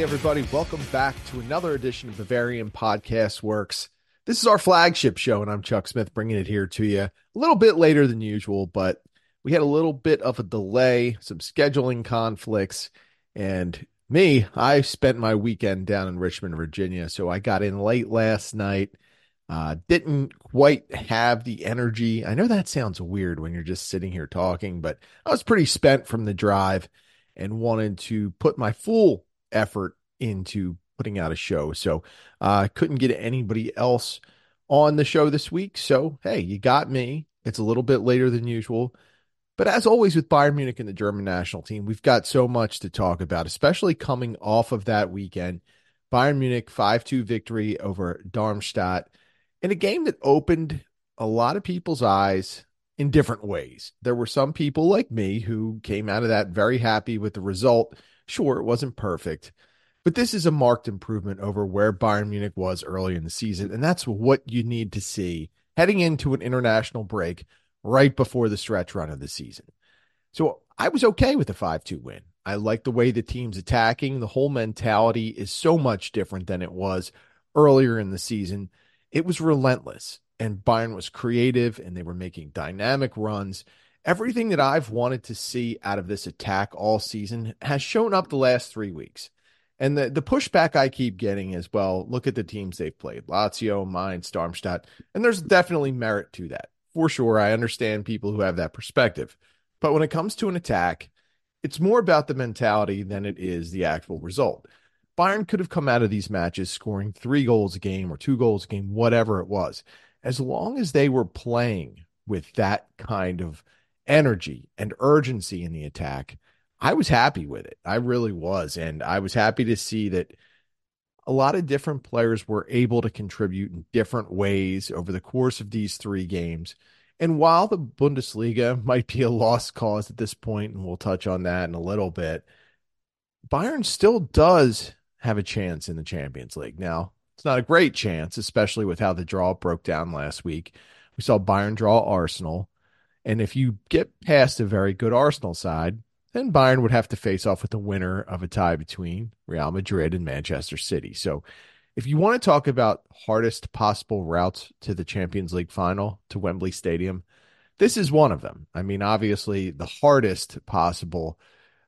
everybody. Welcome back to another edition of Bavarian Podcast Works. This is our flagship show, and I'm Chuck Smith bringing it here to you a little bit later than usual, but we had a little bit of a delay, some scheduling conflicts, and I spent my weekend down in Richmond, Virginia, so I got in late last night. Didn't quite have the energy. I know that sounds weird when you're just sitting here talking, but I was pretty spent from the drive and wanted to put my full effort into putting out a show. So I couldn't get anybody else on the show this week. So, hey, you got me. It's a little bit later than usual. But as always with Bayern Munich and the German national team, we've got so much to talk about, especially coming off of that weekend. Bayern Munich 5-2 victory over Darmstadt in a game that opened a lot of people's eyes in different ways. There were some people like me who came out of that very happy with the result. Sure, it wasn't perfect, but this is a marked improvement over where Bayern Munich was early in the season, and that's what you need to see heading into an international break right before the stretch run of the season. So I was okay with the 5-2 win. I like the way the team's attacking. The whole mentality is so much different than it was earlier in the season. It was relentless, and Bayern was creative, and they were making dynamic runs. Everything that I've wanted to see out of this attack all season has shown up the last 3 weeks. And the pushback I keep getting is, well, look at the teams they've played. Lazio, Mainz, Darmstadt. And there's definitely merit to that. For sure, I understand people who have that perspective. But when it comes to an attack, it's more about the mentality than it is the actual result. Bayern could have come out of these matches scoring 3 goals a game or 2 goals a game, whatever it was. As long as they were playing with that kind of energy and urgency in the attack, I was happy with it. I really was. And I was happy to see that a lot of different players were able to contribute in different ways over the course of these 3 games. And while the Bundesliga might be a lost cause at this point, and we'll touch on that in a little bit, Bayern still does have a chance in the Champions League. Now, it's not a great chance, especially with how the draw broke down last week. We saw Bayern draw Arsenal. And if you get past a very good Arsenal side, then Bayern would have to face off with the winner of a tie between Real Madrid and Manchester City. So if you want to talk about hardest possible routes to the Champions League final, to Wembley Stadium, this is one of them. I mean, obviously, the hardest possible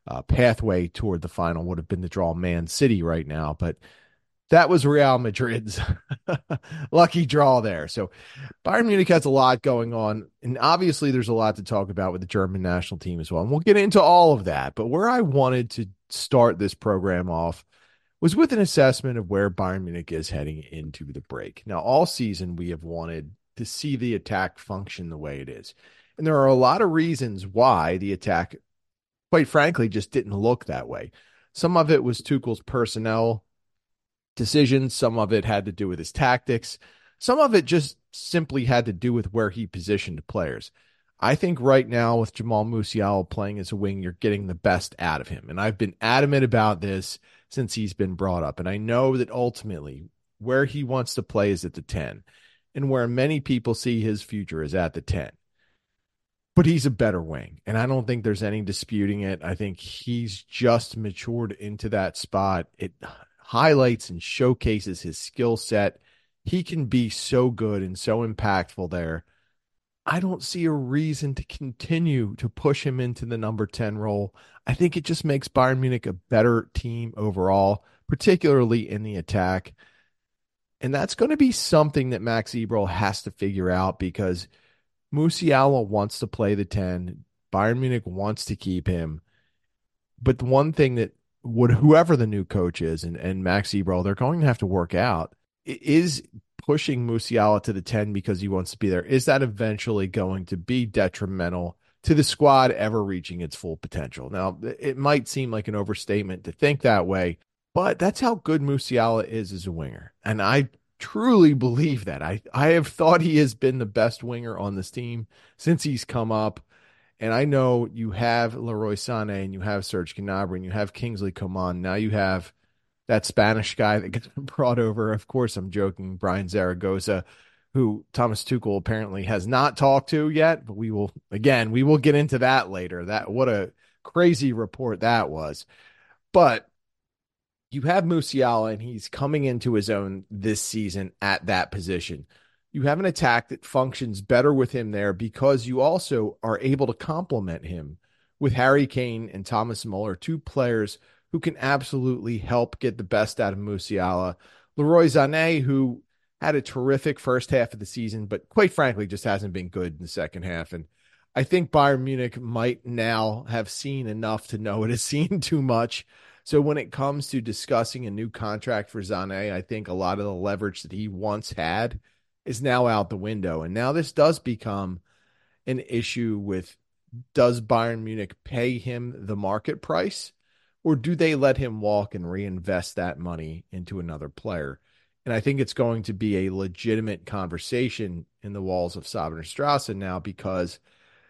pathway toward the final would have been to draw Man City right now, but that was Real Madrid's lucky draw there. So Bayern Munich has a lot going on, and obviously there's a lot to talk about with the German national team as well, and we'll get into all of that. But where I wanted to start this program off was with an assessment of where Bayern Munich is heading into the break. Now, all season we have wanted to see the attack function the way it is, and there are a lot of reasons why the attack, quite frankly, just didn't look that way. Some of it was Tuchel's personnel decisions. Some of it had to do with his tactics. Some of it just simply had to do with where he positioned players. I think right now with Jamal Musiala playing as a wing, you're getting the best out of him. And I've been adamant about this since he's been brought up. And I know that ultimately where he wants to play is at the 10, and where many people see his future is at the 10. But he's a better wing, and I don't think there's any disputing it. I think he's just matured into that spot. It highlights and showcases his skill set. He can be so good and so impactful there. I don't see a reason to continue to push him into the number 10 role. I think it just makes Bayern Munich a better team overall, particularly in the attack. And that's going to be something that Max Eberl has to figure out, because Musiala wants to play the 10. Bayern Munich wants to keep him. But the one thing that whoever the new coach is, and Max Eberl, they're going to have to work out, is pushing Musiala to the 10 because he wants to be there. Is that eventually going to be detrimental to the squad ever reaching its full potential? Now, it might seem like an overstatement to think that way, but that's how good Musiala is as a winger. And I truly believe that. I have thought he has been the best winger on this team since he's come up. And I know you have Leroy Sané and you have Serge Gnabry and you have Kingsley Coman. Now you have that Spanish guy that gets brought over. Of course, I'm joking. Brian Zaragoza, who Thomas Tuchel apparently has not talked to yet, but we will get into that later. What a crazy report that was. But You have Musiala, and he's coming into his own this season at that position. You have an attack that functions better with him there because you also are able to complement him with Harry Kane and Thomas Muller, two players who can absolutely help get the best out of Musiala. Leroy Sané, who had a terrific first half of the season, but quite frankly, just hasn't been good in the second half. And I think Bayern Munich might now have seen enough to know it has seen too much. So when it comes to discussing a new contract for Sané, I think a lot of the leverage that he once had is now out the window. And now this does become an issue with, does Bayern Munich pay him the market price, or do they let him walk and reinvest that money into another player? And I think it's going to be a legitimate conversation in the walls of Strasse now, because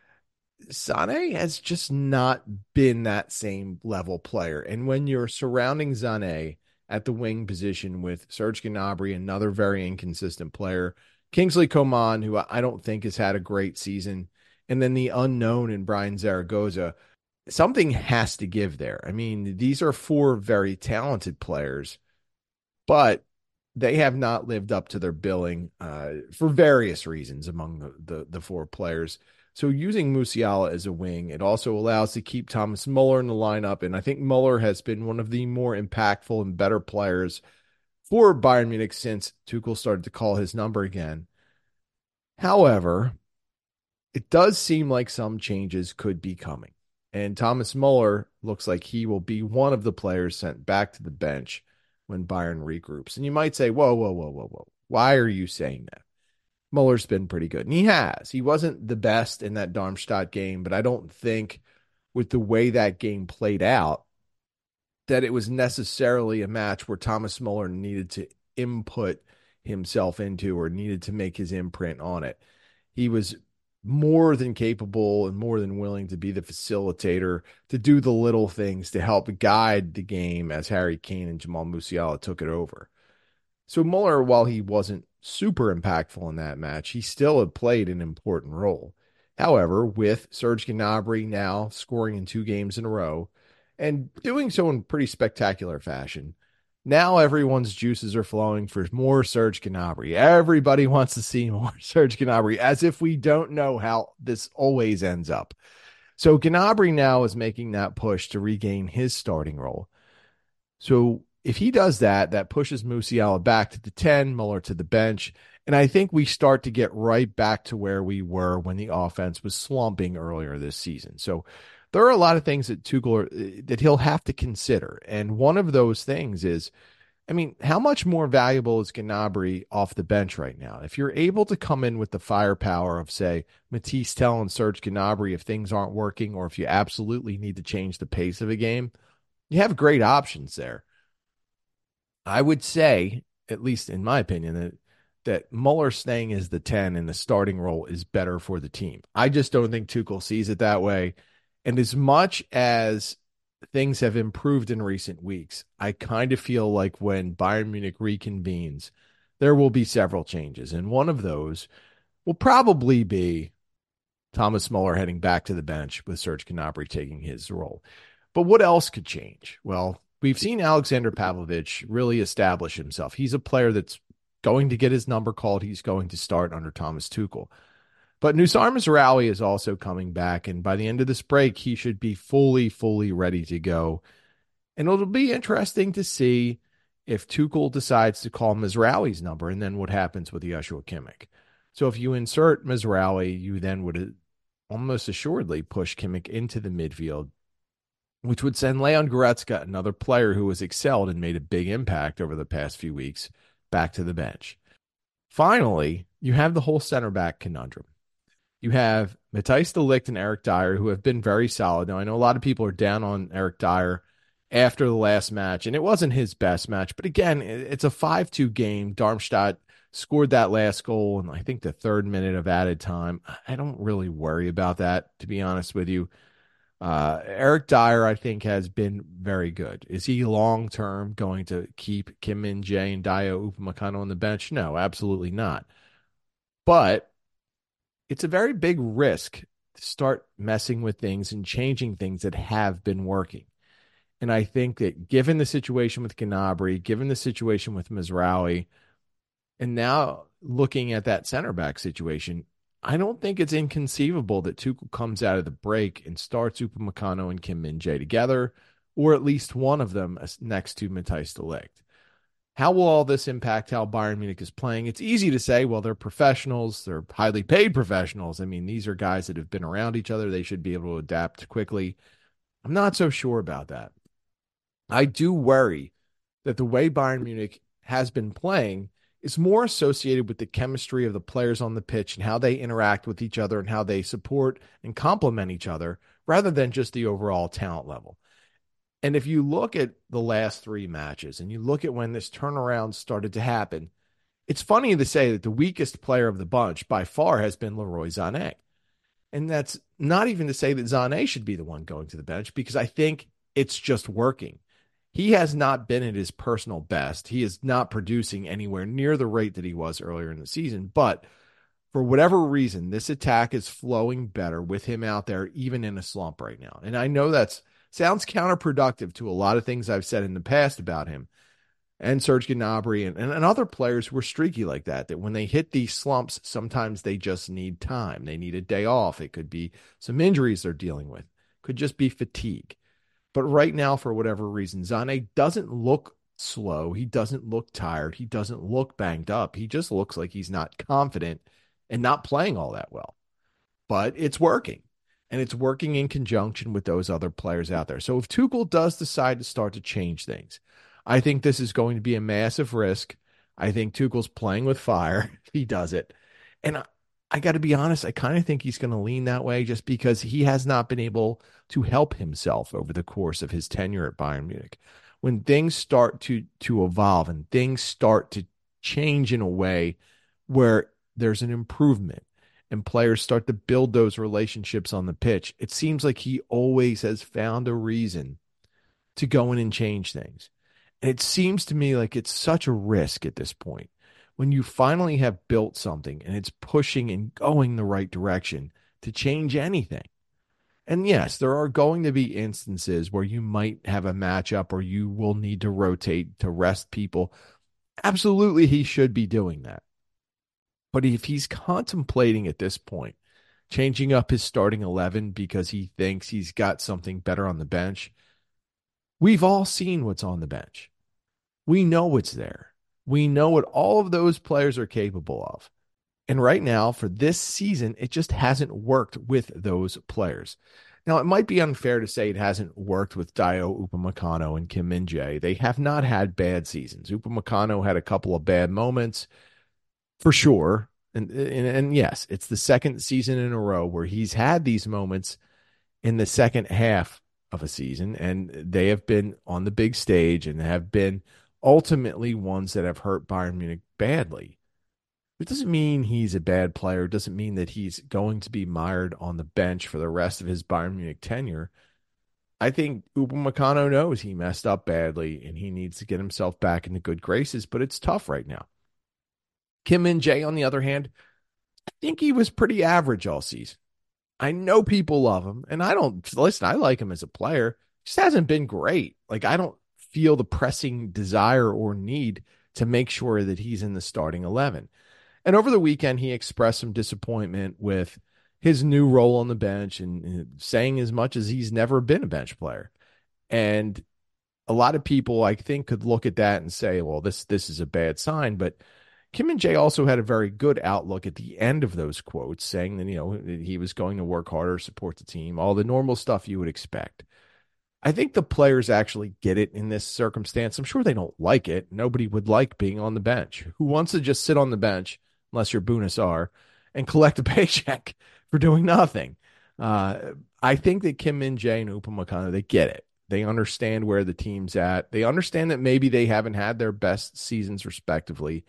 Sané has just not been that same level player. And when you're surrounding Sané at the wing position with Serge Gnabry, another very inconsistent player, Kingsley Coman, who I don't think has had a great season, and then the unknown in Brian Zaragoza, something has to give there. I mean, these are four very talented players, but they have not lived up to their billing for various reasons among the four players. So using Musiala as a wing, it also allows to keep Thomas Muller in the lineup. And I think Muller has been one of the more impactful and better players for Bayern Munich since Tuchel started to call his number again. However, it does seem like some changes could be coming. And Thomas Muller looks like he will be one of the players sent back to the bench when Bayern regroups. And you might say, whoa, whoa, whoa, whoa, whoa. Why are you saying that? Muller's been pretty good. And he has. He wasn't the best in that Darmstadt game, but I don't think with the way that game played out that it was necessarily a match where Thomas Muller needed to input himself into or needed to make his imprint on it. He was more than capable and more than willing to be the facilitator, to do the little things to help guide the game as Harry Kane and Jamal Musiala took it over. So Muller, while he wasn't super impactful in that match, he still had played an important role. However, with Serge Gnabry now scoring in 2 games in a row and doing so in pretty spectacular fashion, now everyone's juices are flowing for more Serge Gnabry. Everybody wants to see more Serge Gnabry, as if we don't know how this always ends up. So Gnabry now is making that push to regain his starting role. So if he does that, that pushes Musiala back to the 10, Muller to the bench. And I think we start to get right back to where we were when the offense was slumping earlier this season. So there are a lot of things that Tuchel that he'll have to consider. And one of those things is, I mean, how much more valuable is Gnabry off the bench right now? If you're able to come in with the firepower of, say, Matisse Tell and Serge Gnabry, if things aren't working or if you absolutely need to change the pace of a game, you have great options there. I would say, at least in my opinion, that Muller staying as the 10 in the starting role is better for the team. I just don't think Tuchel sees it that way. And as much as things have improved in recent weeks, I kind of feel like when Bayern Munich reconvenes, there will be several changes. And one of those will probably be Thomas Muller heading back to the bench with Serge Gnabry taking his role. But what else could change? Well, we've seen Alexander Pavlovich really establish himself. He's a player that's going to get his number called. He's going to start under Thomas Tuchel. But Noussair Mazraoui is also coming back, and by the end of this break, he should be fully ready to go. And it'll be interesting to see if Tuchel decides to call Mazraoui's number and then what happens with Joshua Kimmich. So if you insert Mazraoui, you then would almost assuredly push Kimmich into the midfield, which would send Leon Goretzka, another player who has excelled and made a big impact over the past few weeks, back to the bench. Finally, you have the whole center back conundrum. You have Matthijs de Ligt and Eric Dyer, who have been very solid. Now, I know a lot of people are down on Eric Dyer after the last match, and it wasn't his best match. But again, it's a 5-2 game. Darmstadt scored that last goal in, I think, the 3rd minute of added time. I don't really worry about that, to be honest with you. Eric Dyer, I think, has been very good. Is he long-term going to keep Kim Min-jae and Dayot Upamecano on the bench? No, absolutely not. But it's a very big risk to start messing with things and changing things that have been working. And I think that given the situation with Gnabry, given the situation with Mizraoui, and now looking at that center back situation, I don't think it's inconceivable that Tuchel comes out of the break and starts Upamecano and Kim Min-jae together, or at least one of them next to Matthijs de Ligt. How will all this impact how Bayern Munich is playing? It's easy to say, well, they're professionals. They're highly paid professionals. I mean, these are guys that have been around each other. They should be able to adapt quickly. I'm not so sure about that. I do worry that the way Bayern Munich has been playing is more associated with the chemistry of the players on the pitch and how they interact with each other and how they support and complement each other rather than just the overall talent level. And if you look at the last three matches and you look at when this turnaround started to happen, it's funny to say that the weakest player of the bunch by far has been Leroy Sané. And that's not even to say that Sané should be the one going to the bench because I think it's just working. He has not been at his personal best. He is not producing anywhere near the rate that he was earlier in the season. But for whatever reason, this attack is flowing better with him out there, even in a slump right now. And I know that sounds counterproductive to a lot of things I've said in the past about him and Serge Gnabry and other players who are streaky like that, that when they hit these slumps, sometimes they just need time. They need a day off. It could be some injuries they're dealing with. It could just be fatigue. But right now, for whatever reason, Sané doesn't look slow. He doesn't look tired. He doesn't look banged up. He just looks like he's not confident and not playing all that well. But it's working. And it's working in conjunction with those other players out there. So if Tuchel does decide to start to change things, I think this is going to be a massive risk. I think Tuchel's playing with fire if he does it. And I got to be honest, I kind of think he's going to lean that way just because he has not been able to help himself over the course of his tenure at Bayern Munich. When things start to evolve and things start to change in a way where there's an improvement and players start to build those relationships on the pitch, it seems like he always has found a reason to go in and change things. And it seems to me like it's such a risk at this point when you finally have built something and it's pushing and going the right direction to change anything. And yes, there are going to be instances where you might have a matchup or you will need to rotate to rest people. Absolutely, he should be doing that. But if he's contemplating at this point changing up his starting 11 because he thinks he's got something better on the bench, we've all seen what's on the bench. We know what's there. We know what all of those players are capable of. And right now, for this season, it just hasn't worked with those players. Now, it might be unfair to say it hasn't worked with Dayot Upamecano and Kim Min-jae. They have not had bad seasons. Upamecano had a couple of bad moments, for sure. And yes, it's the second season in a row where he's had these moments in the second half of a season, and they have been on the big stage and have been ultimately ones that have hurt Bayern Munich badly. It doesn't mean he's a bad player. It doesn't mean that he's going to be mired on the bench for the rest of his Bayern Munich tenure. I think Upamecano knows he messed up badly and he needs to get himself back into good graces, but it's tough right now. Kim Min-jae, on the other hand, I think he was pretty average all season. I know people love him, and I don't listen. I like him as a player. Just hasn't been great. Like, I don't feel the pressing desire or need to make sure that he's in the starting 11. And over the weekend, he expressed some disappointment with his new role on the bench and saying as much as he's never been a bench player. And a lot of people, I think, could look at that and say, well, this is a bad sign. But Kim Min-jae also had a very good outlook at the end of those quotes, saying that, he was going to work harder, support the team, all the normal stuff you would expect. I think the players actually get it in this circumstance. I'm sure they don't like it. Nobody would like being on the bench. Who wants to just sit on the bench, unless you're Bouna Sarr, and collect a paycheck for doing nothing? I think that Kim Min-jae and Upamecano, they get it. They understand where the team's at. They understand that maybe they haven't had their best seasons respectively,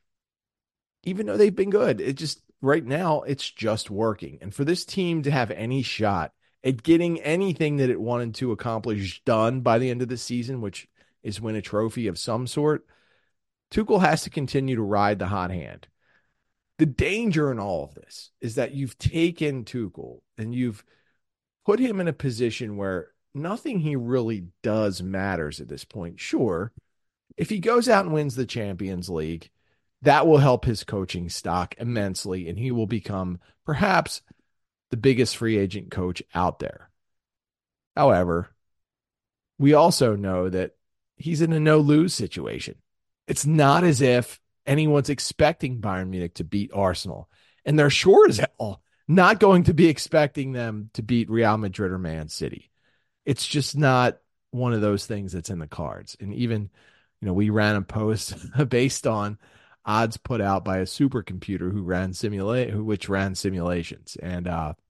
even though they've been good. It just, right now, it's just working. And for this team to have any shot at getting anything that it wanted to accomplish done by the end of the season, which is win a trophy of some sort, Tuchel has to continue to ride the hot hand. The danger in all of this is that you've taken Tuchel and you've put him in a position where nothing he really does matters at this point. Sure, if he goes out and wins the Champions League, that will help his coaching stock immensely, and he will become perhaps the biggest free agent coach out there. However, we also know that he's in a no lose situation. It's not as if anyone's expecting Bayern Munich to beat Arsenal, and they're sure as hell not going to be expecting them to beat Real Madrid or Man City. It's just not one of those things that's in the cards. And even, we ran a post based on odds put out by a supercomputer which ran simulations. And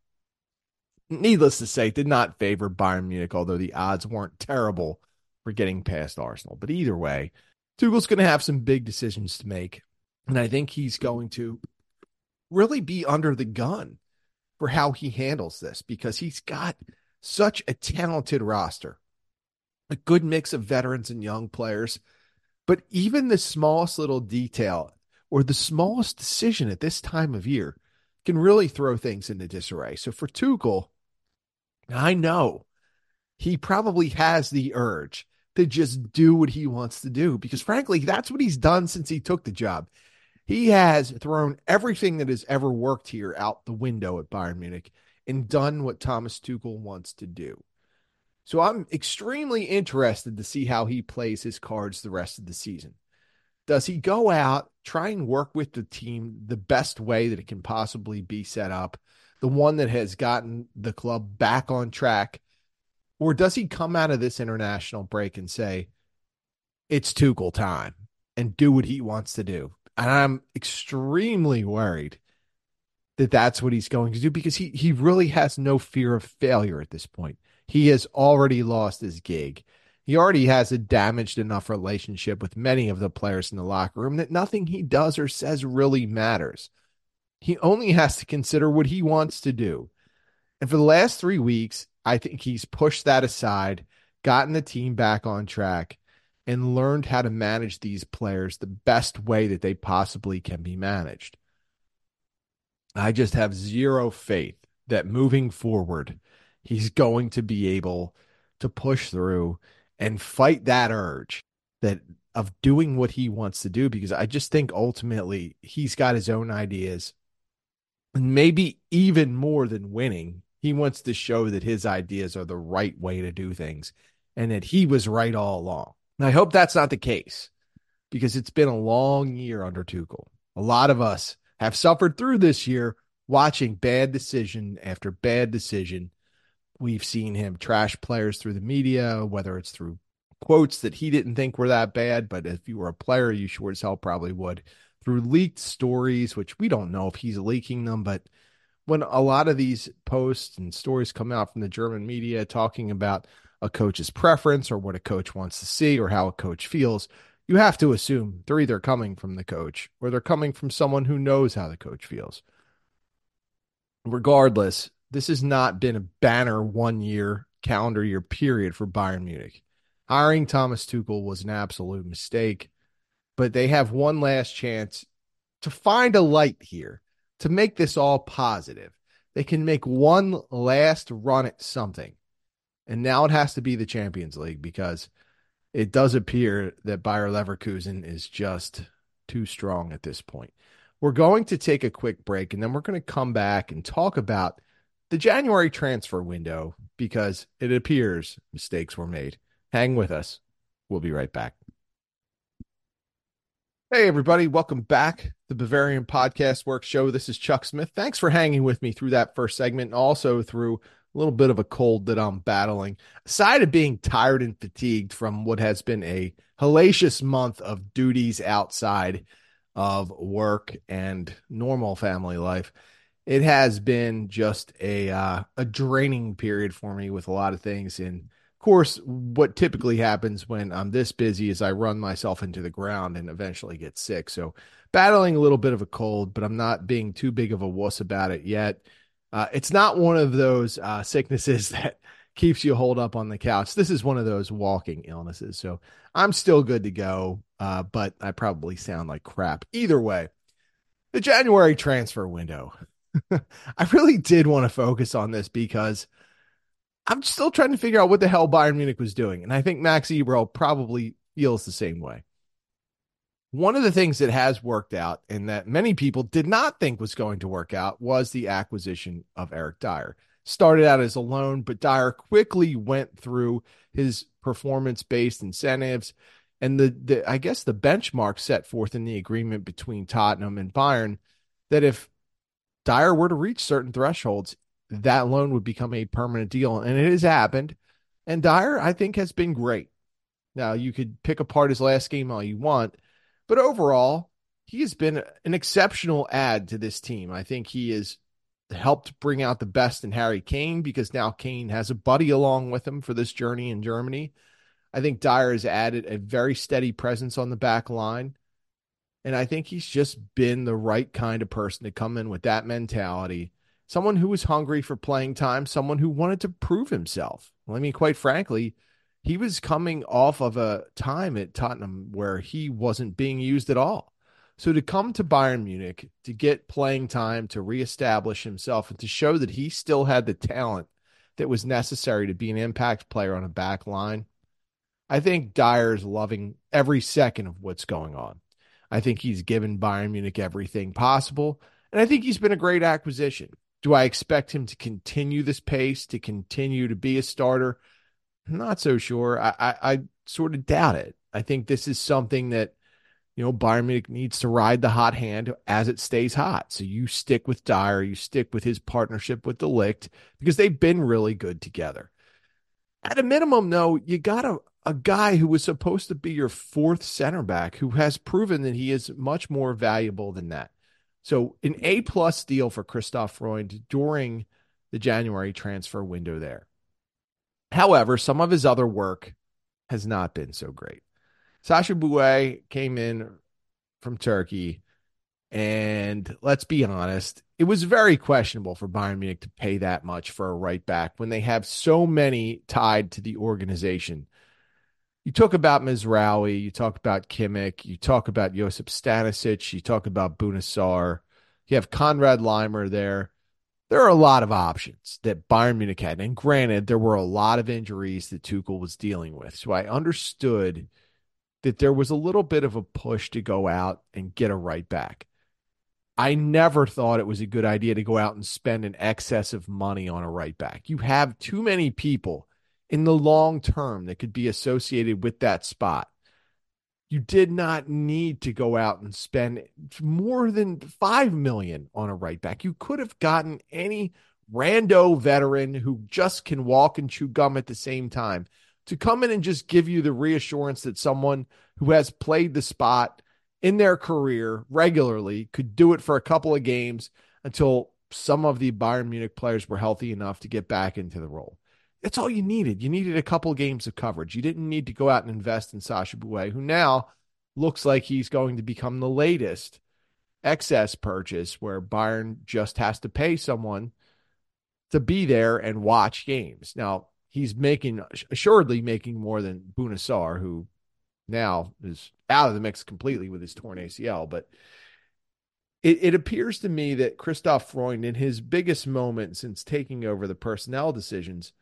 needless to say, did not favor Bayern Munich, although the odds weren't terrible for getting past Arsenal. But either way, Tuchel's going to have some big decisions to make. And I think he's going to really be under the gun for how he handles this, because he's got such a talented roster, a good mix of veterans and young players. But even the smallest little detail or the smallest decision at this time of year can really throw things into disarray. So for Tuchel, I know he probably has the urge to just do what he wants to do, because frankly, that's what he's done since he took the job. He has thrown everything that has ever worked here out the window at Bayern Munich and done what Thomas Tuchel wants to do. So I'm extremely interested to see how he plays his cards the rest of the season. Does he go out, try and work with the team the best way that it can possibly be set up, the one that has gotten the club back on track? Or does he come out of this international break and say, it's Tuchel time, and do what he wants to do? And I'm extremely worried that that's what he's going to do, because he really has no fear of failure at this point. He has already lost his gig. He already has a damaged enough relationship with many of the players in the locker room that nothing he does or says really matters. He only has to consider what he wants to do. And for the last 3 weeks, I think he's pushed that aside, gotten the team back on track, and learned how to manage these players the best way that they possibly can be managed. I just have zero faith that moving forward, he's going to be able to push through and fight that urge that of doing what he wants to do, because I just think ultimately he's got his own ideas, and maybe even more than winning, he wants to show that his ideas are the right way to do things and that he was right all along. And I hope that's not the case, because it's been a long year under Tuchel. A lot of us have suffered through this year watching bad decision after bad decision. We've seen him trash players through the media, whether it's through quotes that he didn't think were that bad, but if you were a player, you sure as hell probably would. Through leaked stories, which we don't know if he's leaking them, but when a lot of these posts and stories come out from the German media talking about a coach's preference or what a coach wants to see or how a coach feels, you have to assume they're either coming from the coach or they're coming from someone who knows how the coach feels. Regardless, this has not been a banner 1 year, calendar year period for Bayern Munich. Hiring Thomas Tuchel was an absolute mistake, but they have one last chance to find a light here, to make this all positive. They can make one last run at something. And now it has to be the Champions League, because it does appear that Bayer Leverkusen is just too strong at this point. We're going to take a quick break, and then we're going to come back and talk about the January transfer window, because it appears mistakes were made. Hang with us. We'll be right back. Hey, everybody. Welcome back. The Bavarian Podcast Works Show. This is Chuck Smith. Thanks for hanging with me through that first segment, and also through a little bit of a cold that I'm battling. Aside of being tired and fatigued from what has been a hellacious month of duties outside of work and normal family life, it has been just a draining period for me with a lot of things. And of course, what typically happens when I'm this busy is I run myself into the ground and eventually get sick. So battling a little bit of a cold, but I'm not being too big of a wuss about it yet. It's not one of those sicknesses that keeps you holed up on the couch. This is one of those walking illnesses. So I'm still good to go, but I probably sound like crap. Either way, the January transfer window. I really did want to focus on this because I'm still trying to figure out what the hell Bayern Munich was doing. And I think Max Eberl probably feels the same way. One of the things that has worked out and that many people did not think was going to work out was the acquisition of Eric Dyer. Started out as a loan, but Dyer quickly went through his performance-based incentives and the I guess the benchmark set forth in the agreement between Tottenham and Bayern that if Dyer were to reach certain thresholds, that loan would become a permanent deal. And it has happened. And Dyer, I think, has been great. Now, you could pick apart his last game all you want, but overall, he has been an exceptional add to this team. I think he has helped bring out the best in Harry Kane because now Kane has a buddy along with him for this journey in Germany. I think Dyer has added a very steady presence on the back line. And I think he's just been the right kind of person to come in with that mentality. Someone who was hungry for playing time, someone who wanted to prove himself. Well, I mean, quite frankly, he was coming off of a time at Tottenham where he wasn't being used at all. So to come to Bayern Munich, to get playing time, to reestablish himself, and to show that he still had the talent that was necessary to be an impact player on a back line, I think Dyer's loving every second of what's going on. I think he's given Bayern Munich everything possible, and I think he's been a great acquisition. Do I expect him to continue this pace, to continue to be a starter? I'm not so sure. I sort of doubt it. I think this is something that, Bayern Munich needs to ride the hot hand as it stays hot. So you stick with Dyer, you stick with his partnership with De Ligt because they've been really good together. At a minimum, though, you got a guy who was supposed to be your fourth center back who has proven that he is much more valuable than that. So an A-plus deal for Christoph Freund during the January transfer window there. However, some of his other work has not been so great. Sacha Boey came in from Turkey, and let's be honest, it was very questionable for Bayern Munich to pay that much for a right back when they have so many tied to the organization. You talk about Mizraoui, you talk about Kimmich, you talk about Josip Stanisic, you talk about Bunasar, you have Konrad Leimer there. There are a lot of options that Bayern Munich had. And granted, there were a lot of injuries that Tuchel was dealing with. So I understood that there was a little bit of a push to go out and get a right back. I never thought it was a good idea to go out and spend an excess of money on a right back. You have too many people in the long term that could be associated with that spot. You did not need to go out and spend more than 5 million on a right back. You could have gotten any rando veteran who just can walk and chew gum at the same time to come in and just give you the reassurance that someone who has played the spot in their career regularly could do it for a couple of games until some of the Bayern Munich players were healthy enough to get back into the role. That's all you needed. You needed a couple games of coverage. You didn't need to go out and invest in Sacha Boey, who now looks like he's going to become the latest excess purchase where Bayern just has to pay someone to be there and watch games. Now, he's assuredly making more than Bunasar, who now is out of the mix completely with his torn ACL. But it appears to me that Christoph Freund, in his biggest moment since taking over the personnel decisions,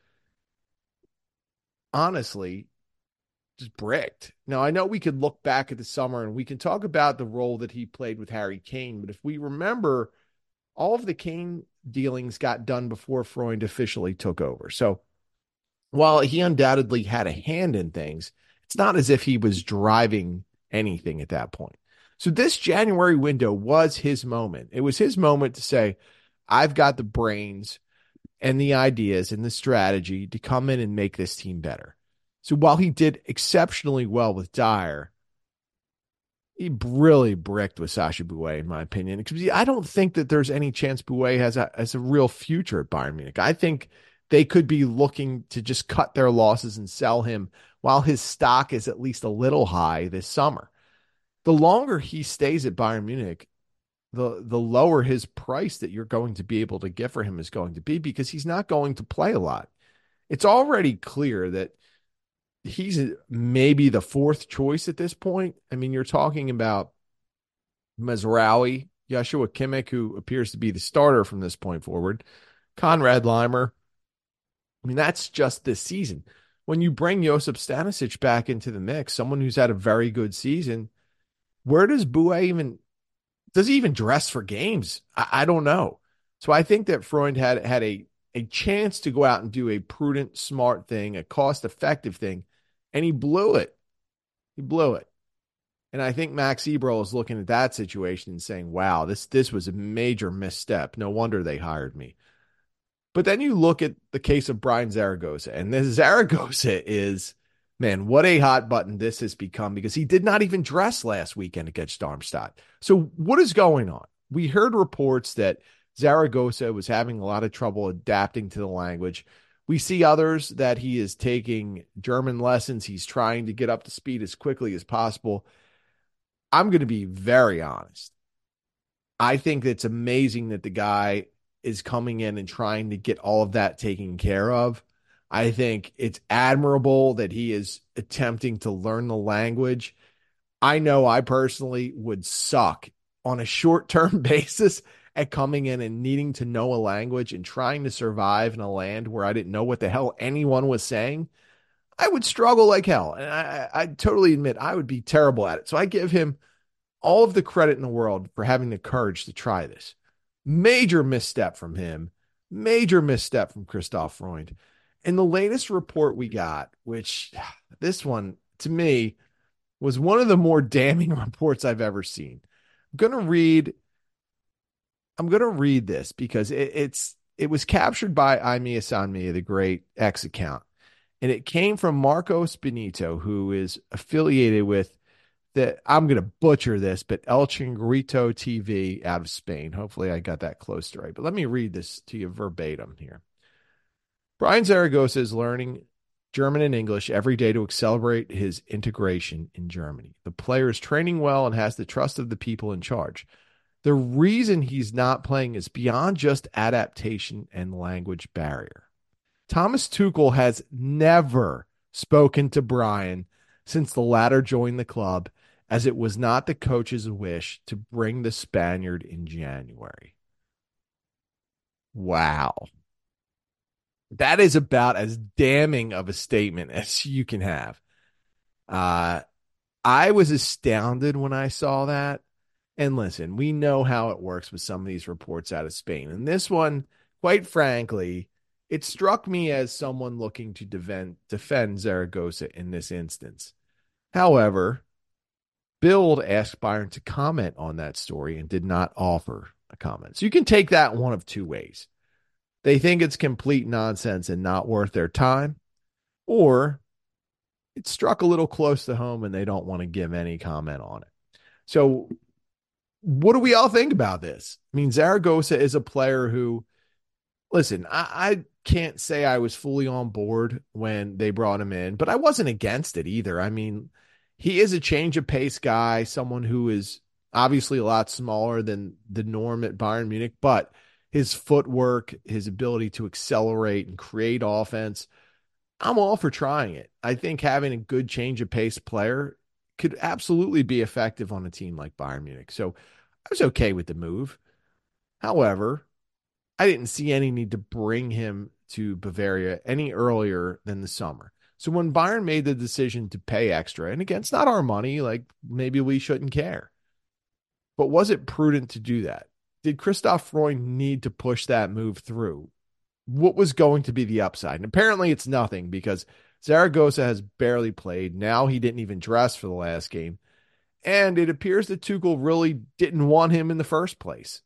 honestly, just bricked. Now, I know we could look back at the summer and we can talk about the role that he played with Harry Kane, but if we remember, all of the Kane dealings got done before Freund officially took over. So while he undoubtedly had a hand in things, it's not as if he was driving anything at that point. So this January window was his moment. It was his moment to say, I've got the brains and the ideas and the strategy to come in and make this team better. So while he did exceptionally well with Dyer, he really bricked with Sacha Boey, in my opinion. Because I don't think that there's any chance Boey has a real future at Bayern Munich. I think they could be looking to just cut their losses and sell him while his stock is at least a little high this summer. The longer he stays at Bayern Munich, the lower his price that you're going to be able to get for him is going to be because he's not going to play a lot. It's already clear that he's maybe the fourth choice at this point. I mean, you're talking about Mizraoui, Joshua Kimmich, who appears to be the starter from this point forward, Konrad Leimer, I mean, that's just this season. When you bring Josip Stanisic back into the mix, someone who's had a very good season, where does Bue even does he even dress for games? I don't know. So I think that Freund had a chance to go out and do a prudent, smart thing, a cost effective thing, and he blew it. He blew it. And I think Max Eberl is looking at that situation and saying, "Wow, this was a major misstep. No wonder they hired me." But then you look at the case of Brian Zaragoza, and this Zaragoza is, man, what a hot button this has become because he did not even dress last weekend against Darmstadt. So what is going on? We heard reports that Zaragoza was having a lot of trouble adapting to the language. We see others that he is taking German lessons. He's trying to get up to speed as quickly as possible. I'm going to be very honest. I think it's amazing that the guy is coming in and trying to get all of that taken care of. I think it's admirable that he is attempting to learn the language. I know I personally would suck on a short-term basis at coming in and needing to know a language and trying to survive in a land where I didn't know what the hell anyone was saying. I would struggle like hell. And I totally admit I would be terrible at it. So I give him all of the credit in the world for having the courage to try this. Major misstep from him, major misstep from Christoph Freund. And the latest report we got, which this one to me was one of the more damning reports I've ever seen. I'm gonna read this because it was captured by Imia Sanmia, the great X account. And it came from Marcos Benito, who is affiliated with I'm going to butcher this, but El Chingrito TV out of Spain. Hopefully I got that close to right. But let me read this to you verbatim here. Brian Zaragoza is learning German and English every day to accelerate his integration in Germany. The player is training well and has the trust of the people in charge. The reason he's not playing is beyond just adaptation and language barrier. Thomas Tuchel has never spoken to Brian since the latter joined the club, as it was not the coach's wish to bring the Spaniard in January. Wow. That is about as damning of a statement as you can have. I was astounded when I saw that. And listen, we know how it works with some of these reports out of Spain. And this one, quite frankly, it struck me as someone looking to defend Zaragoza in this instance. However, Bild asked Bayern to comment on that story and did not offer a comment. So you can take that one of two ways. They think it's complete nonsense and not worth their time, or it struck a little close to home and they don't want to give any comment on it. So what do we all think about this? I mean, Zaragoza is a player who, listen, I can't say I was fully on board when they brought him in, but I wasn't against it either. I mean, he is a change of pace guy, someone who is obviously a lot smaller than the norm at Bayern Munich, but his footwork, his ability to accelerate and create offense, I'm all for trying it. I think having a good change of pace player could absolutely be effective on a team like Bayern Munich. So I was okay with the move. However, I didn't see any need to bring him to Bavaria any earlier than the summer. So when Bayern made the decision to pay extra, and again, it's not our money, like maybe we shouldn't care. But was it prudent to do that? Did Christoph Freund need to push that move through? What was going to be the upside? And apparently it's nothing because Zaragoza has barely played. Now he didn't even dress for the last game. And it appears that Tuchel really didn't want him in the first place.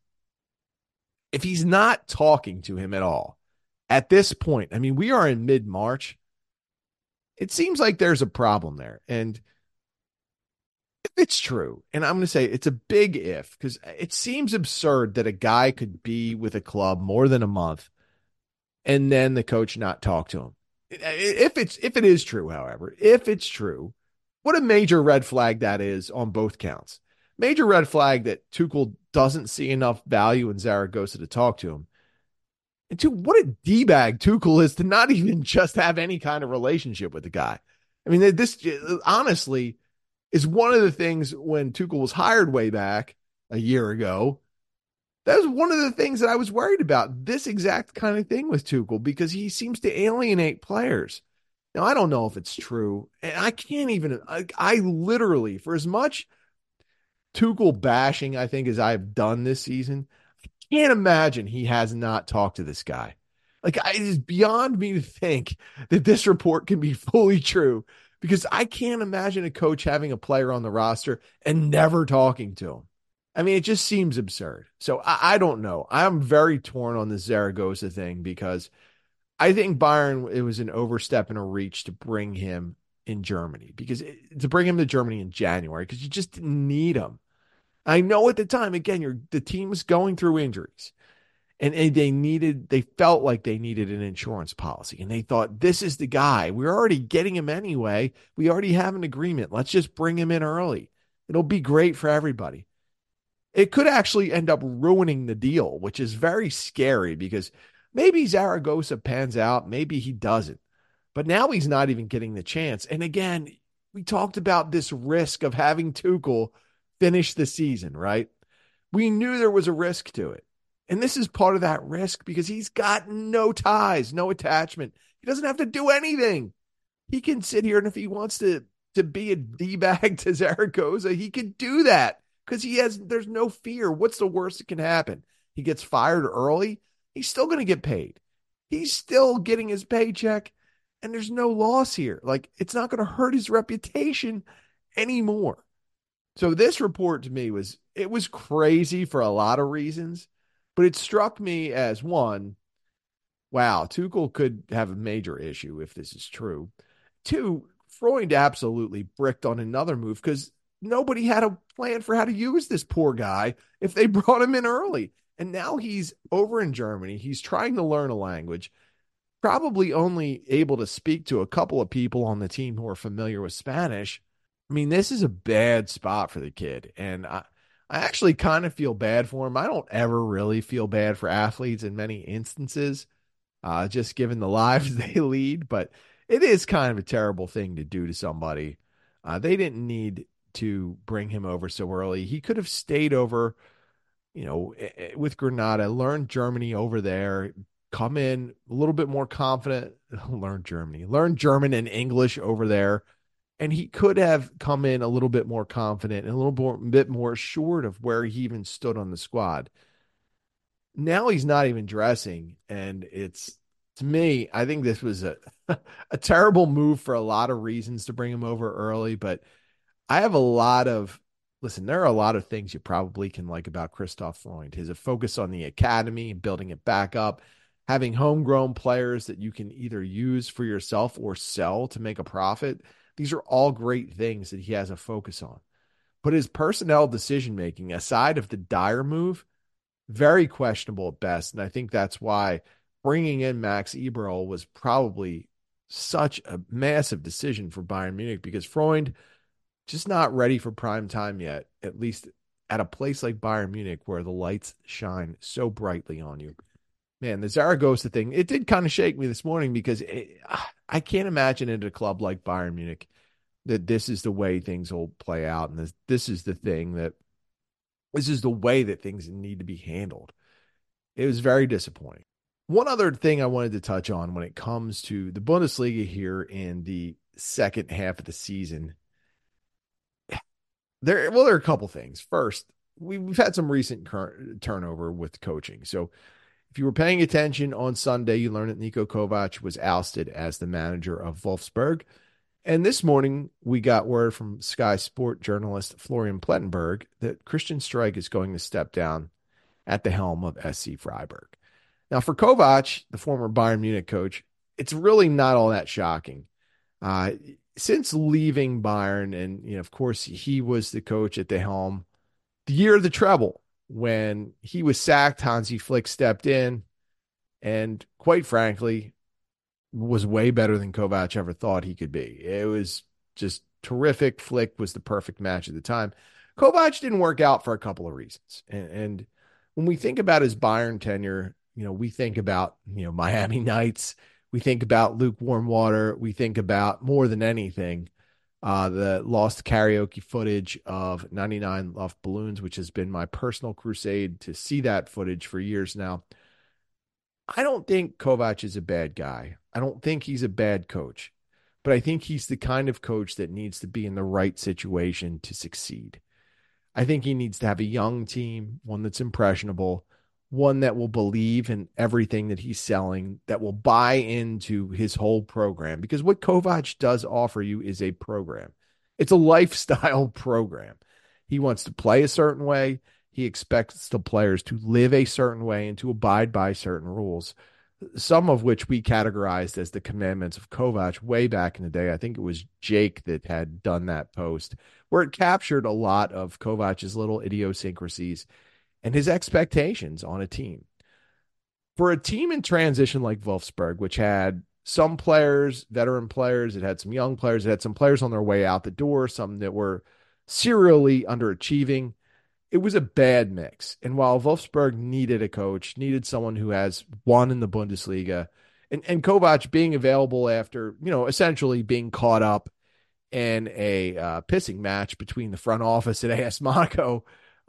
If he's not talking to him at all at this point, I mean, we are in mid-March. It seems like there's a problem there. And if it's true, and I'm going to say it's a big if, because it seems absurd that a guy could be with a club more than a month and then the coach not talk to him. If it is true, however, if it's true, what a major red flag that is on both counts. Major red flag that Tuchel doesn't see enough value in Zaragoza to talk to him. And two, what a D-bag Tuchel is to not even just have any kind of relationship with the guy. I mean, this honestly is one of the things when Tuchel was hired way back a year ago. That was one of the things that I was worried about. This exact kind of thing with Tuchel because he seems to alienate players. Now, I don't know if it's true. And I can't even, I literally, for as much Tuchel bashing, I think, as I've done this season, I can't imagine he has not talked to this guy. It is beyond me to think that this report can be fully true because I can't imagine a coach having a player on the roster and never talking to him. I mean, it just seems absurd. So I don't know. I'm very torn on the Zaragoza thing because I think Bayern, it was an overstep and a reach to bring him in Germany to bring him to Germany in January because you just didn't need him. I know at the time, again, the team was going through injuries and they felt like they needed an insurance policy and they thought, this is the guy. We're already getting him anyway. We already have an agreement. Let's just bring him in early. It'll be great for everybody. It could actually end up ruining the deal, which is very scary because maybe Zaragoza pans out, maybe he doesn't. But now he's not even getting the chance. And again, we talked about this risk of having Tuchel finish the season, right? We knew there was a risk to it. And this is part of that risk because he's got no ties, no attachment. He doesn't have to do anything. He can sit here and if he wants to be a D-bag to Zaragoza, he can do that because there's no fear. What's the worst that can happen? He gets fired early. He's still going to get paid. He's still getting his paycheck and there's no loss here. It's not going to hurt his reputation anymore. So this report to me was crazy for a lot of reasons, but it struck me as one, wow, Tuchel could have a major issue if this is true. Two, Freund absolutely bricked on another move because nobody had a plan for how to use this poor guy if they brought him in early. And now he's over in Germany. He's trying to learn a language, probably only able to speak to a couple of people on the team who are familiar with Spanish. I mean, this is a bad spot for the kid. And I actually kind of feel bad for him. I don't ever really feel bad for athletes in many instances, just given the lives they lead. But it is kind of a terrible thing to do to somebody. They didn't need to bring him over so early. He could have stayed over, with Granada, learn Germany over there, come in a little bit more confident, learn German and English over there. And he could have come in a little bit more confident and bit more assured of where he even stood on the squad. Now he's not even dressing. And to me, I think this was a, a terrible move for a lot of reasons to bring him over early, but I have there are a lot of things you probably can like about Christoph Freund. His focus on the academy and building it back up, having homegrown players that you can either use for yourself or sell to make a profit. These are all great things that he has a focus on. But his personnel decision-making, aside of the Dyer move, very questionable at best. And I think that's why bringing in Max Eberl was probably such a massive decision for Bayern Munich because Freund just not ready for prime time yet, at least at a place like Bayern Munich where the lights shine so brightly on you. Man, the Zaragoza thing, it did kind of shake me this morning because I can't imagine at a club like Bayern Munich that this is the way things will play out. And this is the way that things need to be handled. It was very disappointing. One other thing I wanted to touch on when it comes to the Bundesliga here in the second half of the season, there are a couple things. First, we've had some recent turnover with coaching. So if you were paying attention on Sunday, you learned that Niko Kovac was ousted as the manager of Wolfsburg. And this morning, we got word from Sky Sport journalist Florian Plettenberg that Christian Streich is going to step down at the helm of SC Freiburg. Now, for Kovac, the former Bayern Munich coach, it's really not all that shocking. Since leaving Bayern, and of course, he was the coach at the helm the year of the treble. When he was sacked, Hansi Flick stepped in and, quite frankly, was way better than Kovac ever thought he could be. It was just terrific. Flick was the perfect match at the time. Kovac didn't work out for a couple of reasons. And when we think about his Bayern tenure, we think about, Miami Nights. We think about lukewarm water. We think about, more than anything, The lost karaoke footage of 99 Luft Balloons, which has been my personal crusade to see that footage for years now. I don't think Kovac is a bad guy. I don't think he's a bad coach, but I think he's the kind of coach that needs to be in the right situation to succeed. I think he needs to have a young team, one that's impressionable, one that will believe in everything that he's selling, that will buy into his whole program. Because what Kovac does offer you is a program, it's a lifestyle program. He wants to play a certain way. He expects the players to live a certain way and to abide by certain rules, some of which we categorized as the commandments of Kovac way back in the day. I think it was Jake that had done that post where it captured a lot of Kovac's little idiosyncrasies and his expectations on a team. For a team in transition like Wolfsburg, which had some players, veteran players, it had some young players, it had some players on their way out the door, some that were serially underachieving. It was a bad mix. And while Wolfsburg needed a coach, needed someone who has won in the Bundesliga, and Kovac being available after, essentially being caught up in a pissing match between the front office at AS Monaco,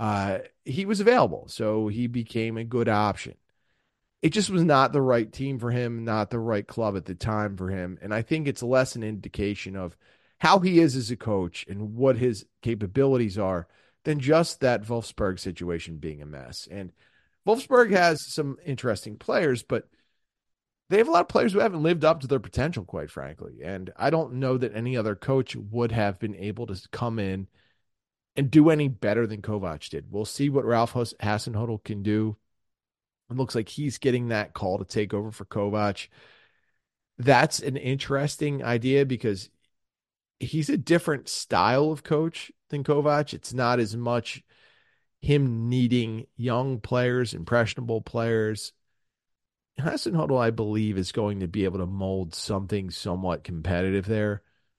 he was available. So he became a good option. It just was not the right team for him, not the right club at the time for him. And I think it's less an indication of how he is as a coach and what his capabilities are than just that Wolfsburg situation being a mess. And Wolfsburg has some interesting players, but they have a lot of players who haven't lived up to their potential, quite frankly. And I don't know that any other coach would have been able to come in and do any better than Kovac did. We'll see what Ralph Hasenhüttl can do. It looks like he's getting that call to take over for Kovac. That's an interesting idea because he's a different style of coach than Kovac. It's not as much him needing young players, impressionable players. Hasenhüttl, I believe, is going to be able to mold something somewhat competitive there.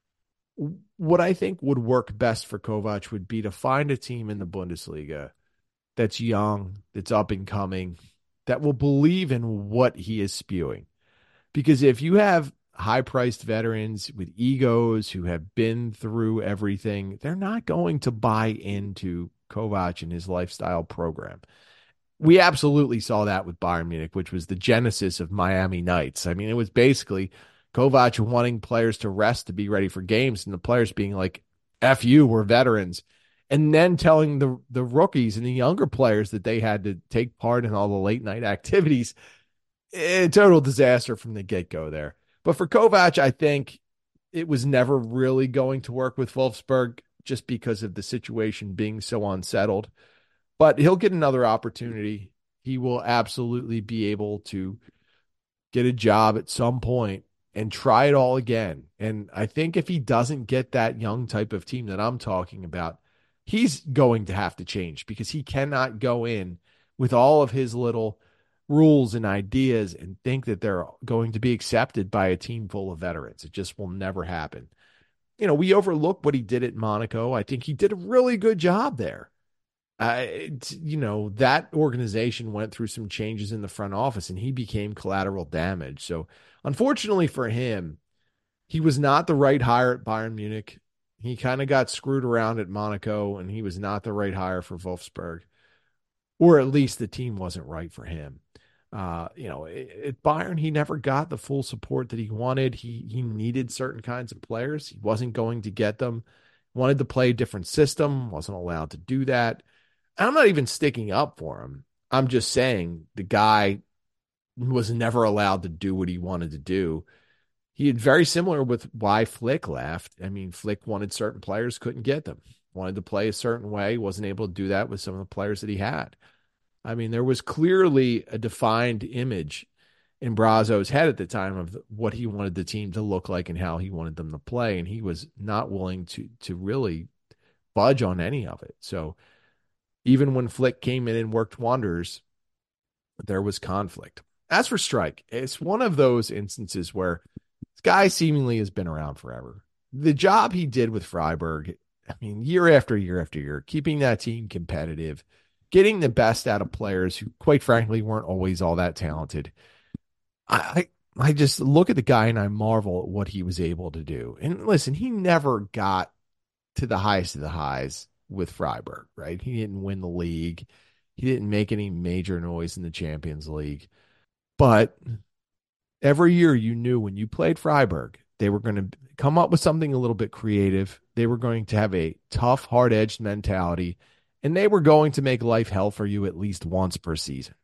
What I think would work best for Kovac would be to find a team in the Bundesliga that's young, that's up and coming, that will believe in what he is spewing. Because if you have high-priced veterans with egos who have been through everything, they're not going to buy into Kovac and his lifestyle program. We absolutely saw that with Bayern Munich, which was the genesis of Miami Nights. I mean, it was basically Kovac wanting players to rest to be ready for games and the players being like, F you, we're veterans. And then telling the rookies and the younger players that they had to take part in all the late night activities. A total disaster from the get-go there. But for Kovac, I think it was never really going to work with Wolfsburg just because of the situation being so unsettled. But he'll get another opportunity. He will absolutely be able to get a job at some point and try it all again. And I think if he doesn't get that young type of team that I'm talking about, he's going to have to change because he cannot go in with all of his little rules and ideas and think that they're going to be accepted by a team full of veterans. It just will never happen. We overlook what he did at Monaco. I think he did a really good job there. That organization went through some changes in the front office and he became collateral damage. So unfortunately for him, he was not the right hire at Bayern Munich. He kind of got screwed around at Monaco and he was not the right hire for Wolfsburg, or at least the team wasn't right for him. At Bayern, he never got the full support that he wanted. He needed certain kinds of players. He wasn't going to get them. Wanted to play a different system, wasn't allowed to do that. I'm not even sticking up for him. I'm just saying the guy was never allowed to do what he wanted to do. He had very similar with why Flick left. I mean, Flick wanted certain players, couldn't get them. Wanted to play a certain way, wasn't able to do that with some of the players that he had. I mean, there was clearly a defined image in Brazo's head at the time of what he wanted the team to look like and how he wanted them to play, and he was not willing to really budge on any of it. So even when Flick came in and worked wonders, there was conflict. As for Streich, it's one of those instances where this guy seemingly has been around forever. The job he did with Freiburg, I mean, year after year after year, keeping that team competitive, getting the best out of players who, quite frankly, weren't always all that talented. I just look at the guy and I marvel at what he was able to do. And listen, he never got to the highest of the highs with Freiburg, right? He didn't win the league. He didn't make any major noise in the Champions League. But every year you knew when you played Freiburg, they were going to come up with something a little bit creative. They were going to have a tough, hard edged mentality, and they were going to make life hell for you at least once per season.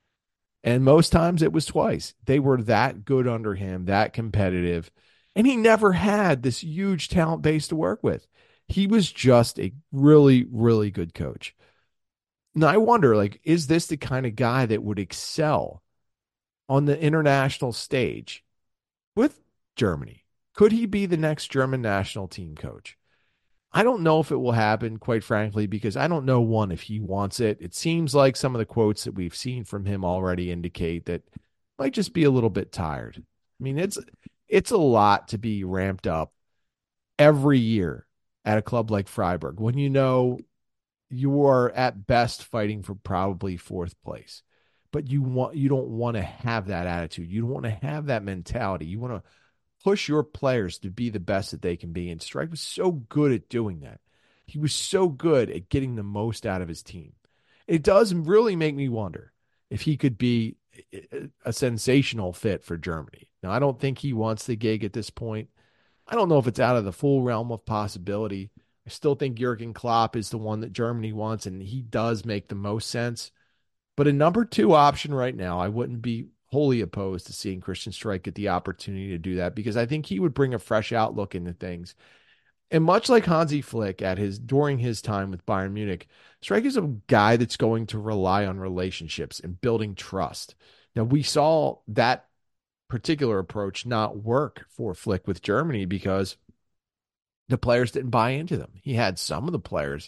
And most times it was twice. They were that good under him, that competitive. And he never had this huge talent base to work with. He was just a really, really good coach. Now I wonder, like, is this the kind of guy that would excel on the international stage with Germany? Could he be the next German national team coach? I don't know if it will happen, quite frankly, because I don't know, one, if he wants it. It seems like some of the quotes that we've seen from him already indicate that might just be a little bit tired. I mean, it's a lot to be ramped up every year at a club like Freiburg when you know you are at best fighting for probably fourth place. But you don't want to have that attitude. You don't want to have that mentality. You want to push your players to be the best that they can be. And Strike was so good at doing that. He was so good at getting the most out of his team. It does really make me wonder if he could be a sensational fit for Germany. Now, I don't think he wants the gig at this point. I don't know if it's out of the full realm of possibility. I still think Jurgen Klopp is the one that Germany wants, and he does make the most sense. But a number two option right now, I wouldn't be wholly opposed to seeing Christian Streich get the opportunity to do that because I think he would bring a fresh outlook into things. And much like Hansi Flick during his time with Bayern Munich, Streich is a guy that's going to rely on relationships and building trust. Now, we saw that particular approach not work for Flick with Germany because the players didn't buy into them. He had some of the players,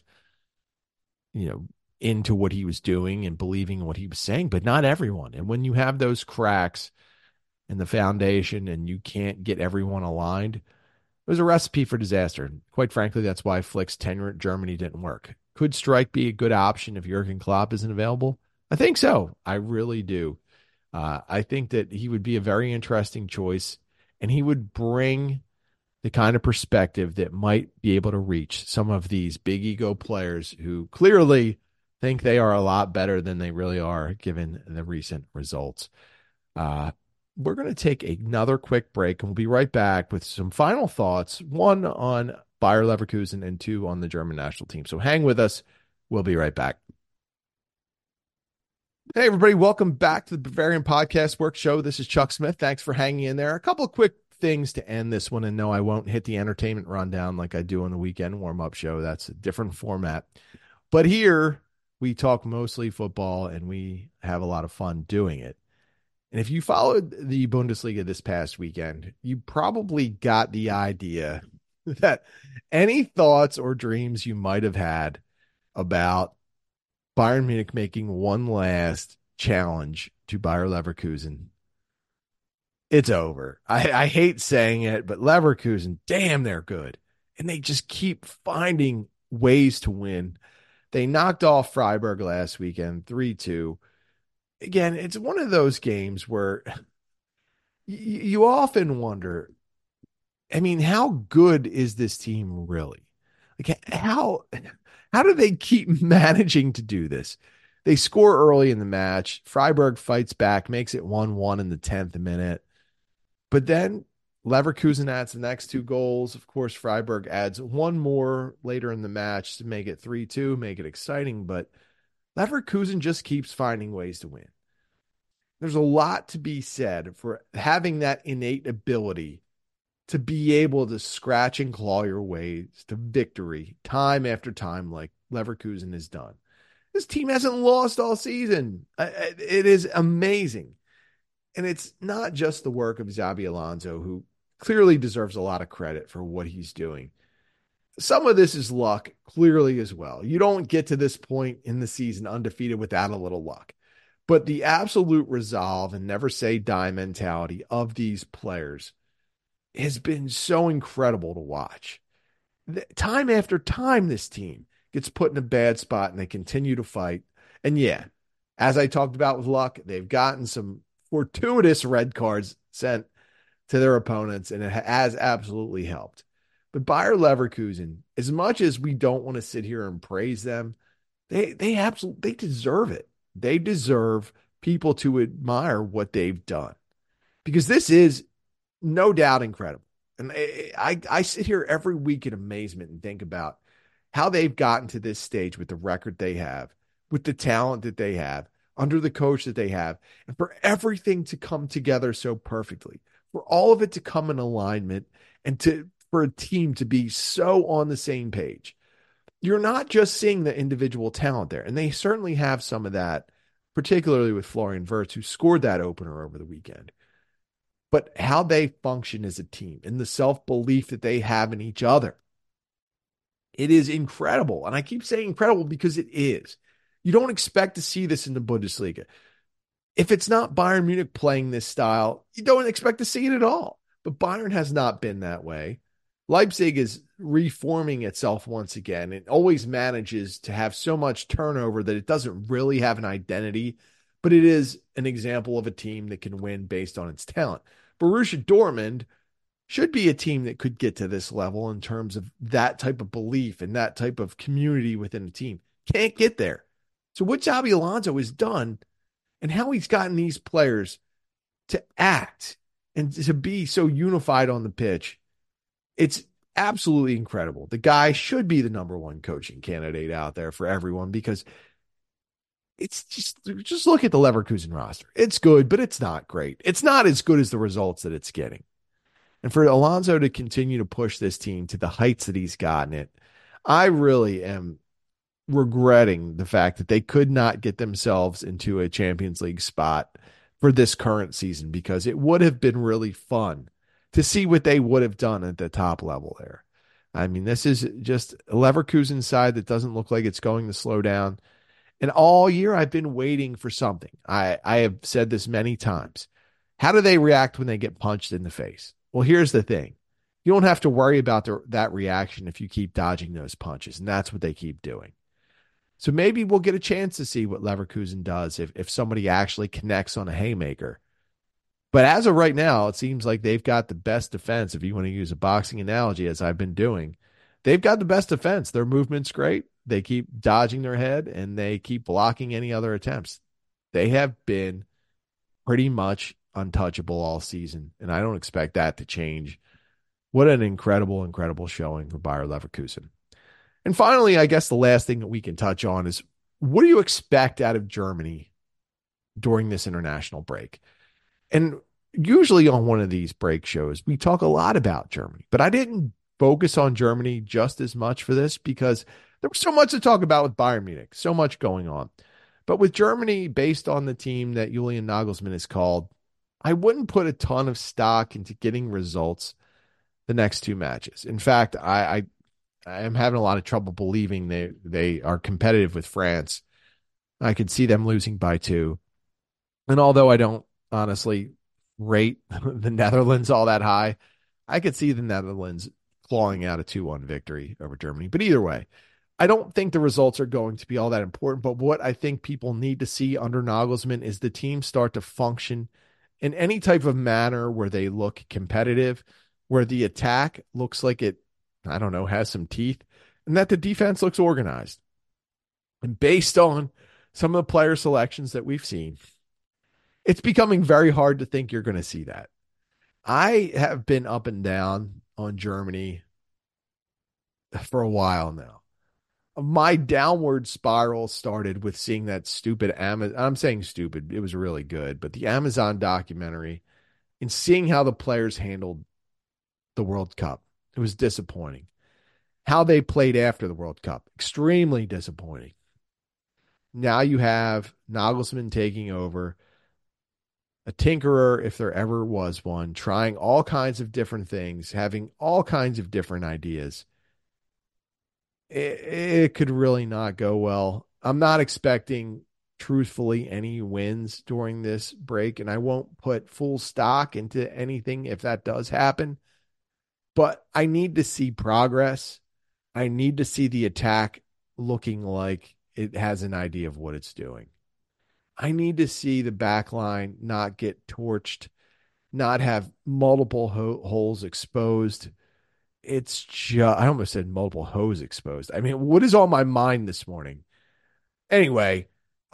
into what he was doing and believing in what he was saying, but not everyone. And when you have those cracks in the foundation and you can't get everyone aligned, it was a recipe for disaster. And quite frankly, that's why Flick's tenure at Germany didn't work. Could Streich be a good option if Jurgen Klopp isn't available? I think so. I really do. I think that he would be a very interesting choice, and he would bring the kind of perspective that might be able to reach some of these big ego players who clearly think they are a lot better than they really are given the recent results. We're going to take another quick break, and we'll be right back with some final thoughts, one on Bayer Leverkusen and two on the German national team. So hang with us. We'll be right back. Hey, everybody. Welcome back to the Bavarian Podcast Work Show. This is Chuck Smith. Thanks for hanging in there. A couple of quick things to end this one, and no, I won't hit the entertainment rundown like I do on the weekend warm-up show. That's a different format. But here, we talk mostly football, and we have a lot of fun doing it. And if you followed the Bundesliga this past weekend, you probably got the idea that any thoughts or dreams you might have had about Bayern Munich making one last challenge to Bayer Leverkusen, it's over. I hate saying it, but Leverkusen, damn, they're good. And they just keep finding ways to win. They knocked off Freiburg last weekend, 3-2. Again, it's one of those games where you often wonder, I mean, how good is this team really? Like how do they keep managing to do this? They score early in the match. Freiburg fights back, makes it 1-1 in the 10th minute. But then Leverkusen adds the next two goals. Of course, Freiburg adds one more later in the match to make it 3-2, make it exciting. But Leverkusen just keeps finding ways to win. There's a lot to be said for having that innate ability to be able to scratch and claw your ways to victory time after time like Leverkusen has done. This team hasn't lost all season. It is amazing. And it's not just the work of Xabi Alonso, who clearly deserves a lot of credit for what he's doing. Some of this is luck, clearly, as well. You don't get to this point in the season undefeated without a little luck. But the absolute resolve and never say die mentality of these players has been so incredible to watch. Time after time, this team gets put in a bad spot and they continue to fight. And yeah, as I talked about with luck, they've gotten some fortuitous red cards sent to their opponents, and it has absolutely helped. But Bayer Leverkusen, as much as we don't want to sit here and praise them, they absolutely they deserve it. They deserve people to admire what they've done because this is no doubt incredible. And I sit here every week in amazement and think about how they've gotten to this stage with the record they have, with the talent that they have, under the coach that they have, and for everything to come together so perfectly, for all of it to come in alignment, and to for a team to be so on the same page. You're not just seeing the individual talent there, and they certainly have some of that, particularly with Florian Wirtz, who scored that opener over the weekend. But how they function as a team and the self-belief that they have in each other. It is incredible. And I keep saying incredible because it is. You don't expect to see this in the Bundesliga. If it's not Bayern Munich playing this style, you don't expect to see it at all. But Bayern has not been that way. Leipzig is reforming itself once again. It always manages to have so much turnover that it doesn't really have an identity, but it is an example of a team that can win based on its talent. Borussia Dortmund should be a team that could get to this level in terms of that type of belief and that type of community within a team. Can't get there. So what Xabi Alonso has done and how he's gotten these players to act and to be so unified on the pitch, it's absolutely incredible. The guy should be the number one coaching candidate out there for everyone because it's just look at the Leverkusen roster. It's good, but it's not great. It's not as good as the results that it's getting. And for Alonso to continue to push this team to the heights that he's gotten it, I really am regretting the fact that they could not get themselves into a Champions League spot for this current season because it would have been really fun to see what they would have done at the top level there. I mean, this is just a Leverkusen side that doesn't look like it's going to slow down. And all year I've been waiting for something. I have said this many times. How do they react when they get punched in the face? Well, here's the thing. You don't have to worry about that reaction if you keep dodging those punches, and that's what they keep doing. So maybe we'll get a chance to see what Leverkusen does if somebody actually connects on a haymaker. But as of right now, it seems like they've got the best defense. If you want to use a boxing analogy, as I've been doing, they've got the best defense. Their movement's great. They keep dodging their head, and they keep blocking any other attempts. They have been pretty much untouchable all season, and I don't expect that to change. What an incredible, incredible showing for Bayer Leverkusen. And finally, I guess the last thing that we can touch on is what do you expect out of Germany during this international break? And usually on one of these break shows, we talk a lot about Germany, but I didn't focus on Germany just as much for this because there was so much to talk about with Bayern Munich, so much going on. But with Germany, based on the team that Julian Nagelsmann has called, I wouldn't put a ton of stock into getting results the next two matches. In fact, I am having a lot of trouble believing they are competitive with France. I could see them losing by 2. And although I don't honestly rate the Netherlands all that high, I could see the Netherlands clawing out a 2-1 victory over Germany. But either way, I don't think the results are going to be all that important. But what I think people need to see under Nagelsmann is the team start to function in any type of manner where they look competitive, where the attack looks like it, I don't know, has some teeth, and that the defense looks organized. And based on some of the player selections that we've seen, it's becoming very hard to think you're going to see that. I have been up and down on Germany for a while now. My downward spiral started with seeing that stupid Amazon. I'm saying stupid. It was really good, but the Amazon documentary and seeing how the players handled the World Cup. It was disappointing. How they played after the World Cup. Extremely disappointing. Now you have Nagelsmann taking over, a tinkerer, if there ever was one, trying all kinds of different things, having all kinds of different ideas. It could really not go well. I'm not expecting, truthfully, any wins during this break, and I won't put full stock into anything if that does happen. But I need to see progress. I need to see the attack looking like it has an idea of what it's doing. I need to see the back line not get torched not have multiple holes exposed. It's just, I almost said multiple hose exposed. I mean, what is on my mind this morning? Anyway,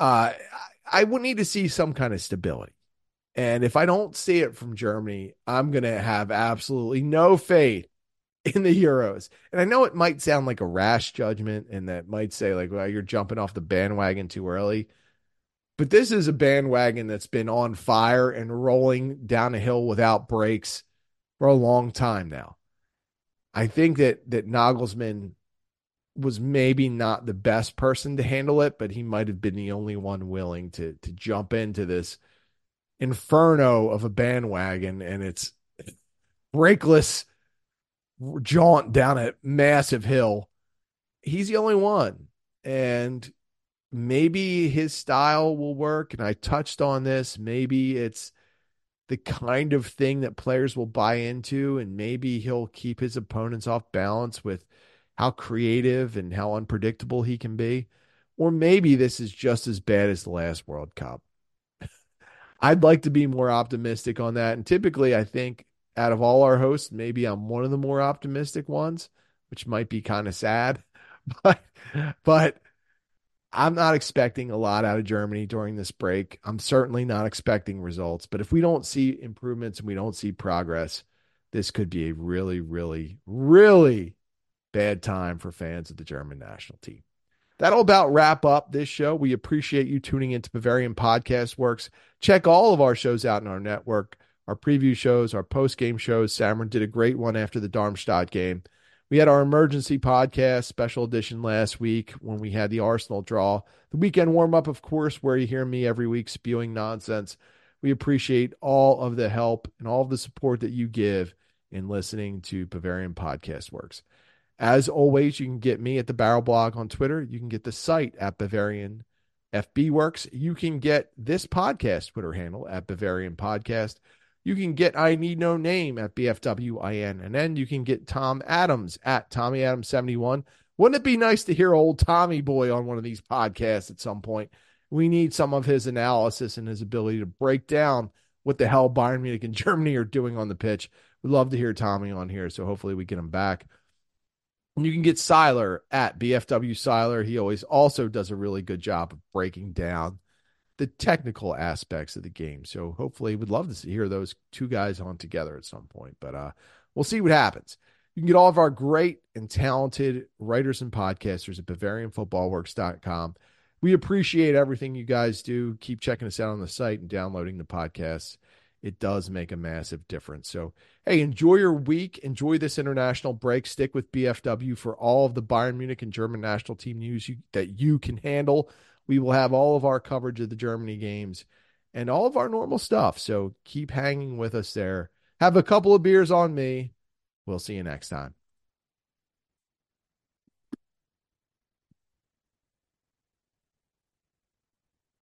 I would need to see some kind of stability. And if I don't see it from Germany, I'm going to have absolutely no faith in the Euros. And I know it might sound like a rash judgment and that might say, like, well, you're jumping off the bandwagon too early. But this is a bandwagon that's been on fire and rolling down a hill without brakes for a long time now. I think that Nagelsmann was maybe not the best person to handle it, but he might have been the only one willing to jump into this inferno of a bandwagon and its brakeless jaunt down a massive hill. He's the only one. And maybe his style will work. And I touched on this. Maybe it's the kind of thing that players will buy into, and maybe he'll keep his opponents off balance with how creative and how unpredictable he can be. Or maybe this is just as bad as the last World Cup. I'd like to be more optimistic on that. And typically, I think out of all our hosts, maybe I'm one of the more optimistic ones, which might be kind of sad. But but I'm not expecting a lot out of Germany during this break. I'm certainly not expecting results. But if we don't see improvements and we don't see progress, this could be a really, really, really bad time for fans of the German national team. That'll about wrap up this show. We appreciate you tuning into Bavarian Podcast Works. Check all of our shows out in our network, our preview shows, our post-game shows. Samron did a great one after the Darmstadt game. We had our emergency podcast special edition last week when we had the Arsenal draw. The weekend warm-up, of course, where you hear me every week spewing nonsense. We appreciate all of the help and all of the support that you give in listening to Bavarian Podcast Works. As always, you can get me at the Barrel Blog on Twitter. You can get the site at Bavarian FB Works. You can get this podcast Twitter handle at Bavarian Podcast. You can get I Need No Name at BFWIN. And then you can get Tom Adams at Tommy Adams 71. Wouldn't it be nice to hear old Tommy Boy on one of these podcasts at some point? We need some of his analysis and his ability to break down what the hell Bayern Munich and Germany are doing on the pitch. We'd love to hear Tommy on here, so hopefully we get him back. And you can get Seiler at BFW Seiler. He always also does a really good job of breaking down the technical aspects of the game. So hopefully we'd love to hear those two guys on together at some point. But we'll see what happens. You can get all of our great and talented writers and podcasters at BavarianFootballWorks.com. We appreciate everything you guys do. Keep checking us out on the site and downloading the podcasts. It does make a massive difference. So, hey, enjoy your week. Enjoy this international break. Stick with BFW for all of the Bayern Munich and German national team news that you can handle. We will have all of our coverage of the Germany games and all of our normal stuff. So keep hanging with us there. Have a couple of beers on me. We'll see you next time.